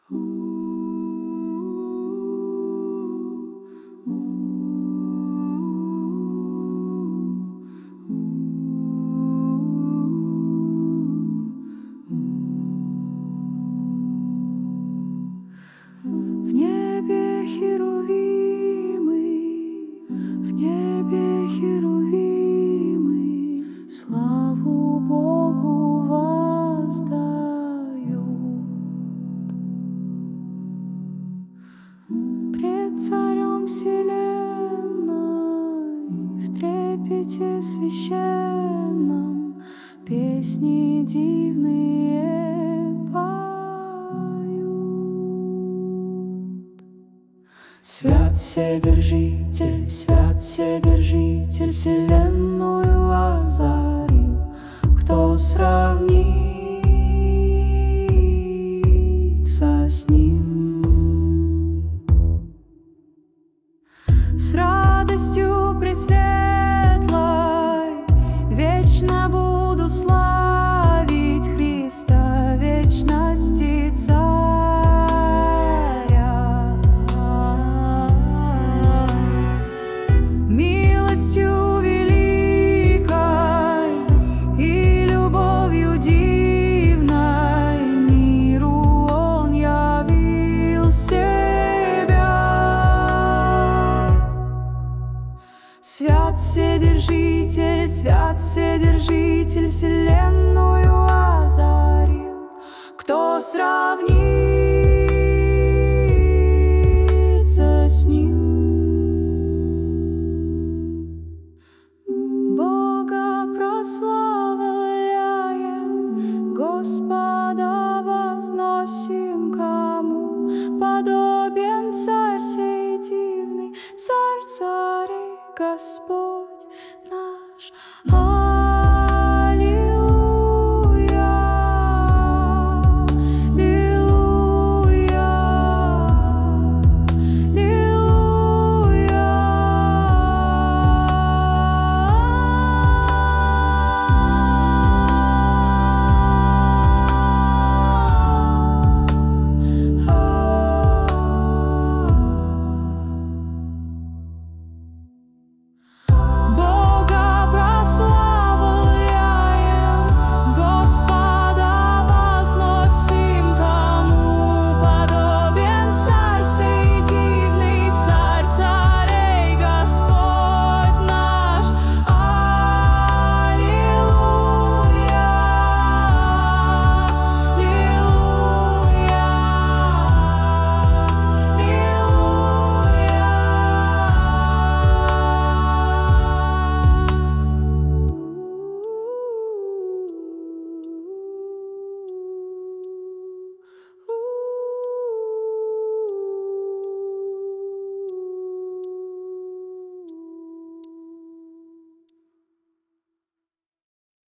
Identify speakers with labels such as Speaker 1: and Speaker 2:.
Speaker 1: В небе херувимы, в небе херувимы славу Богу воздают. Пред царем вселенной в трепете священном песни дивные поют. Свят Вседержитель, Свят Вседержитель, вселенную озарил. Кто сравнится с ним? С радостью пресветлой вечно буду славить Христа, вечности Царя. Милостью великой и любовью дивной миру Он явил себя. Свят Вседержитель, Свят Вседержитель, вселенную озарил. Кто сравнится с ним? Бога прославляем, Господа возносим, кому подобен Царь сей дивный, Царь царей, Господь.